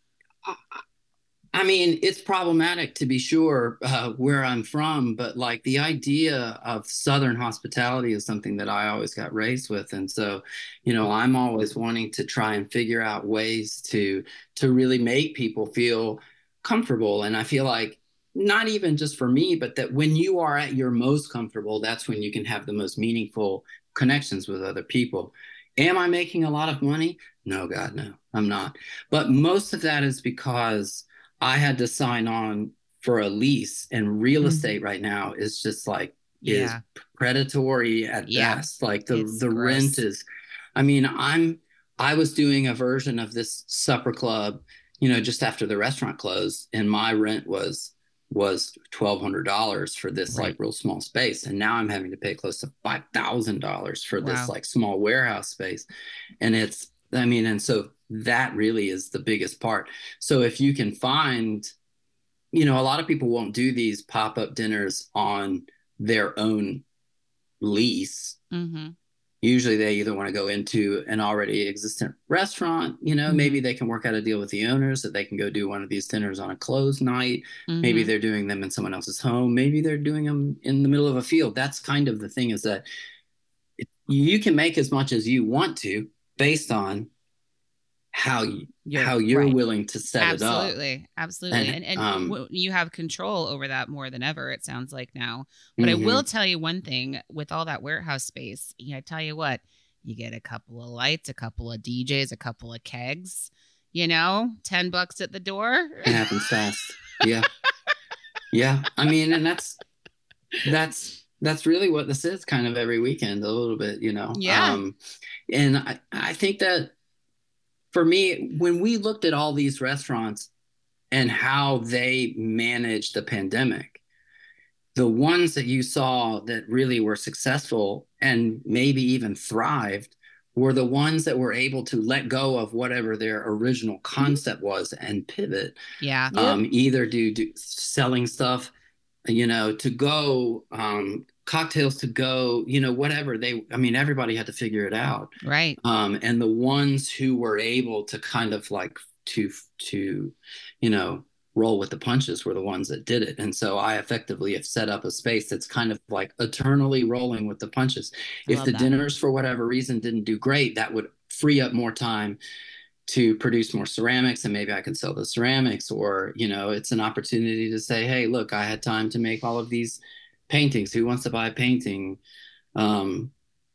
I, I mean, it's problematic to be sure uh, where I'm from, but like the idea of Southern hospitality is something that I always got raised with. And so, you know, I'm always wanting to try and figure out ways to to really make people feel comfortable. And I feel like not even just for me, but that when you are at your most comfortable, that's when you can have the most meaningful connections with other people. Am I making a lot of money? No, God, no, I'm not. But most of that is because I had to sign on for a lease, and real Mhm. estate right now is just like, is Yeah. predatory at Yeah. best. Like the, It's the gross. rent is, I mean, I'm, I was doing a version of this supper club, you know, just after the restaurant closed, and my rent was was twelve hundred dollars for this Right. like real small space. And now I'm having to pay close to five thousand dollars for this Wow. like small warehouse space. And it's, I mean, and so that really is the biggest part. So if you can find, you know, a lot of people won't do these pop-up dinners on their own lease. Mm-hmm. usually they either want to go into an already existent restaurant, you know, mm-hmm. maybe they can work out a deal with the owners that they can go do one of these dinners on a closed night. Mm-hmm. Maybe they're doing them in someone else's home. Maybe they're doing them in the middle of a field. That's kind of the thing, is that it, you can make as much as you want to based on how you, you're, how you're right. willing to set absolutely, it up. Absolutely. And, and, and um, w- you have control over that more than ever, it sounds like now. But mm-hmm. I will tell you one thing, with all that warehouse space, I tell you what, you get a couple of lights, a couple of D Js, a couple of kegs, you know, ten bucks at the door. It happens fast. Yeah. Yeah. I mean, and that's, that's, that's really what this is kind of every weekend, a little bit, you know? Yeah. Um, and I, I think that, for me, when we looked at all these restaurants and how they managed the pandemic, the ones that you saw that really were successful and maybe even thrived were the ones that were able to let go of whatever their original concept was and pivot. Yeah. Um, either do, do selling stuff, you know, to go, um, cocktails to go, you know, whatever they, I mean, everybody had to figure it out. Right. Um, and the ones who were able to kind of like to, to, you know, roll with the punches were the ones that did it. And so I effectively have set up a space that's kind of like eternally rolling with the punches. I if the that. dinners, for whatever reason, didn't do great, that would free up more time to produce more ceramics, and maybe I can sell the ceramics, or, you know, it's an opportunity to say, hey, look, I had time to make all of these paintings. Who wants to buy a painting? Um,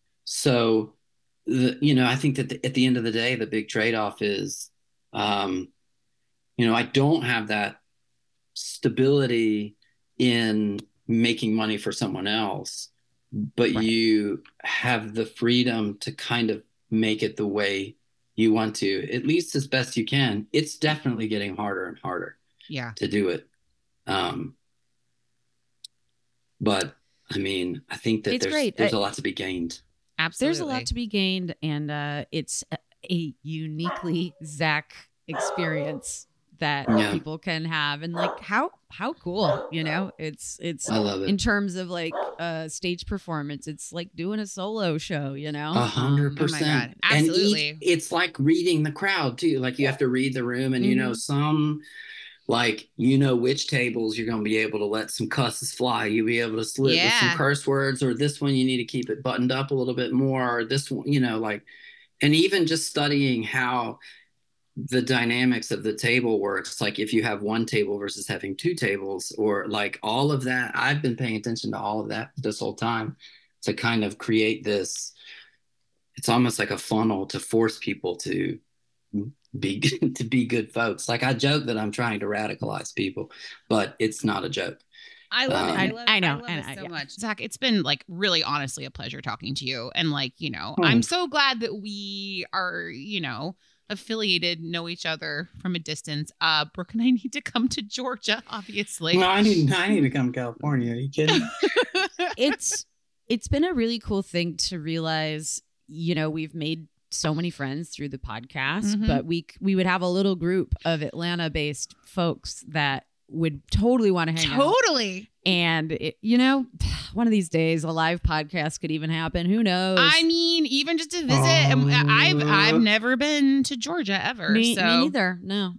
so, the, you know, I think that the, at the end of the day, the big trade-off is, um, you know, I don't have that stability in making money for someone else, but right. you have the freedom to kind of make it the way you want to, at least as best you can. It's definitely getting harder and harder yeah. to do it. Um, But I mean, I think that it's there's great. there's I, a lot to be gained. Absolutely. There's a lot to be gained, and uh, it's a, a uniquely Zach experience that yeah. people can have, and like how how cool, you know? It's it's I love it. In terms of like uh, stage performance, it's like doing a solo show, you know? A hundred percent. Absolutely. And each, it's like reading the crowd too. Like you have to read the room, and mm-hmm. you know, some. Like, you know which tables you're going to be able to let some cusses fly. You'll be able to slip yeah. with some curse words, or this one you need to keep it buttoned up a little bit more, or this one, you know, like, and even just studying how the dynamics of the table works. Like if you have one table versus having two tables, or like all of that. I've been paying attention to all of that this whole time to kind of create this. It's almost like a funnel to force people to be to be good folks. Like I joke that I'm trying to radicalize people, but it's not a joke. I love um, it. I, love, I know. I love I know, it so yeah. much. Zach, it's been like really honestly a pleasure talking to you. And like, you know, Hmm. I'm so glad that we are, you know, affiliated, know each other from a distance. Uh, Brooke and I need to come to Georgia, obviously. No, I need I need to come to California. Are you kidding? it's it's been a really cool thing to realize, you know, we've made so many friends through the podcast, Mhm. but we we would have a little group of Atlanta-based folks that would totally want to hang out. Totally. And it, you know, one of these days a live podcast could even happen. Who knows? I mean, even just to visit. Oh. I've I've never been to Georgia ever. me, so. me neither. No,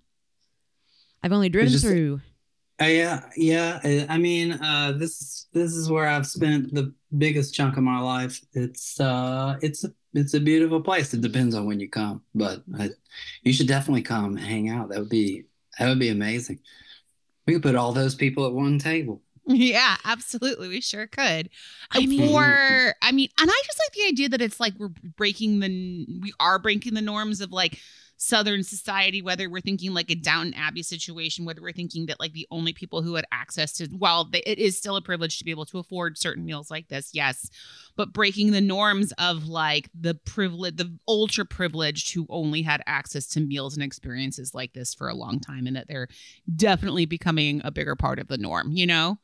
I've only driven just- through. Uh, yeah, yeah. uh, I mean, uh, this is this is where I've spent the biggest chunk of my life. It's uh, it's a it's a beautiful place. It depends on when you come, but I, you should definitely come and hang out. That would be that would be amazing. We could put all those people at one table. Yeah, absolutely. We sure could. I mean- For, I mean, and I just like the idea that it's like we're breaking the, we are breaking the norms of like Southern society, whether we're thinking like a Downton Abbey situation, whether we're thinking that like the only people who had access to, while they, it is still a privilege to be able to afford certain meals like this, yes, but breaking the norms of like the privilege, the ultra privileged who only had access to meals and experiences like this for a long time, and that they're definitely becoming a bigger part of the norm, you know?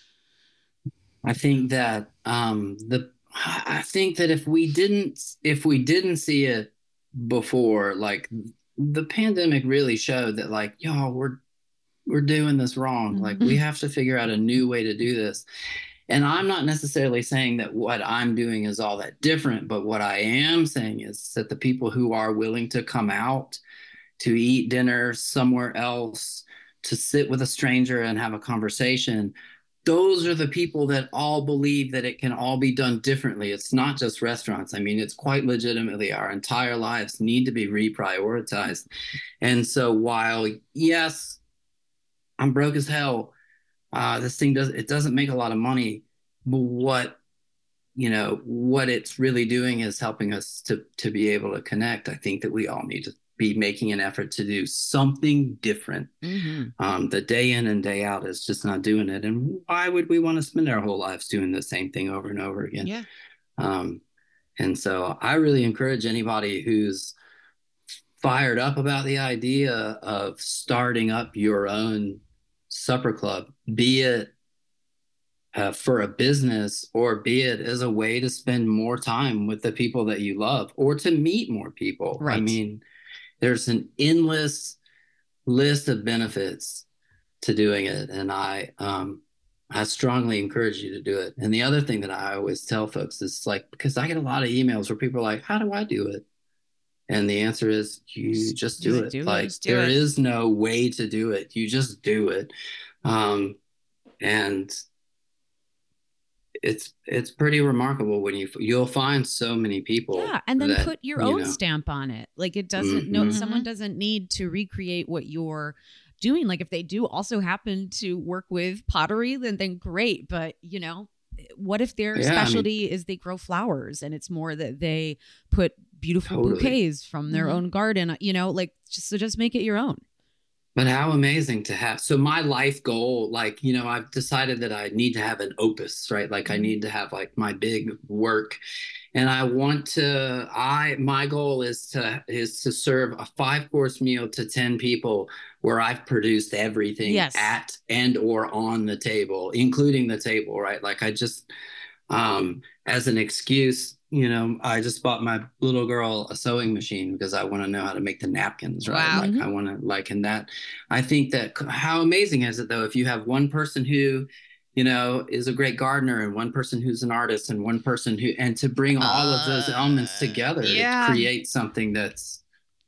I think that um, the I think that if we didn't if we didn't see it before, like the pandemic really showed that like, y'all, we're we're doing this wrong. Like we have to figure out a new way to do this. And I'm not necessarily saying that what I'm doing is all that different, but what I am saying is that the people who are willing to come out to eat dinner somewhere else, to sit with a stranger and have a conversation, those are the people that all believe that it can all be done differently. It's not just restaurants. I mean, it's quite legitimately our entire lives need to be reprioritized. And so while, yes, I'm broke as hell, uh, this thing does, it doesn't make a lot of money, but what, you know, what it's really doing is helping us to, to be able to connect. I think that we all need to be making an effort to do something different. Mm-hmm. Um, the day in and day out is just not doing it. And why would we want to spend our whole lives doing the same thing over and over again? Yeah. Um, and so I really encourage anybody who's fired up about the idea of starting up your own supper club, be it uh, for a business or be it as a way to spend more time with the people that you love or to meet more people. Right. I mean, there's an endless list of benefits to doing it. And I, um, I strongly encourage you to do it. And the other thing that I always tell folks is like, because I get a lot of emails where people are like, how do I do it? And the answer is you just do Just it. do it. Like Just do there it. is no way to do it. You just do it. Um, and it's it's pretty remarkable when you you'll find so many people. Yeah, and then that, put your you own know, stamp on it. Like it doesn't no Mhm. someone doesn't need to recreate what you're doing. Like if they do also happen to work with pottery, then then great. But you know, what if their Yeah, I mean- specialty is they grow flowers and it's more that they put beautiful Totally. bouquets from their Mhm. own garden, you know, like just so just make it your own. But how amazing to have. So my life goal, like, you know, I've decided that I need to have an opus, right? Like I need to have like my big work. And I want to, I, my goal is to, is to serve a five course meal to ten people where I've produced everything Yes. at and or on the table, including the table, right? Like I just, um, as an excuse, you know, I just bought my little girl a sewing machine because I want to know how to make the napkins, right? Wow. Like I want to like, and that, I think that how amazing is it though, if you have one person who, you know, is a great gardener and one person who's an artist and one person who, and to bring all of those Uh, elements together yeah. to create something that's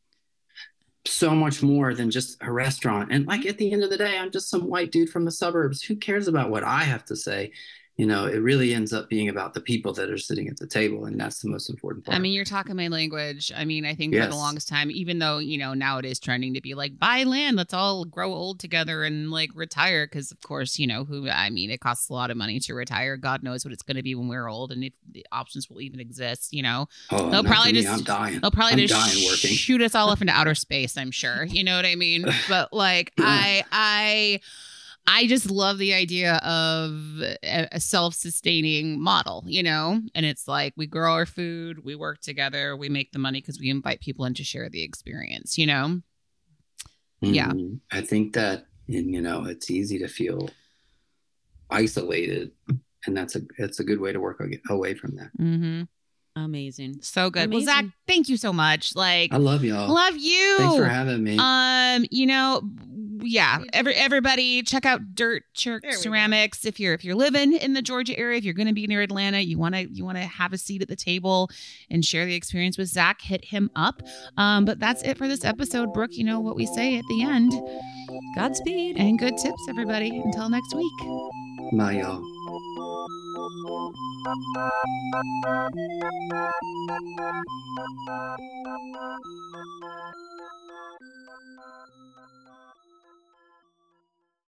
so much more than just a restaurant. And like at the end of the day, I'm just some white dude from the suburbs. Who cares about what I have to say? You know, it really ends up being about the people that are sitting at the table. And that's the most important part. I mean, you're talking my language. I mean, I think for Yes. the longest time, even though, you know, now it is trending to be like, buy land, let's all grow old together and like retire. Because, of course, you know, who, I mean, it costs a lot of money to retire. God knows what it's going to be when we're old and if the options will even exist, you know. oh, they'll not probably for me. just- I'm dying. They'll probably I'm just dying working. shoot us all off into outer space, I'm sure. You know what I mean? But like, I, I, I just love the idea of a, a self-sustaining model, you know? And it's like we grow our food, we work together, we make the money because we invite people in to share the experience, you know? Yeah. Mhm. I think that, and, you know, it's easy to feel isolated. And that's a, it's a good way to work away from that. Mm-hmm. Amazing. So good. Amazing. Well, Zach, thank you so much. Like, I love y'all. love you. Thanks for having me. Um, you know, yeah. Every everybody, check out Dirt Church There we go. Ceramics if you're if you're living in the Georgia area. If you're going to be near Atlanta, you want to you want to have a seat at the table and share the experience with Zach. Hit him up. Um, but that's it for this episode, Brooke. You know what we say at the end. Godspeed. And good tips, everybody. Until next week. Bye, y'all. Thank you.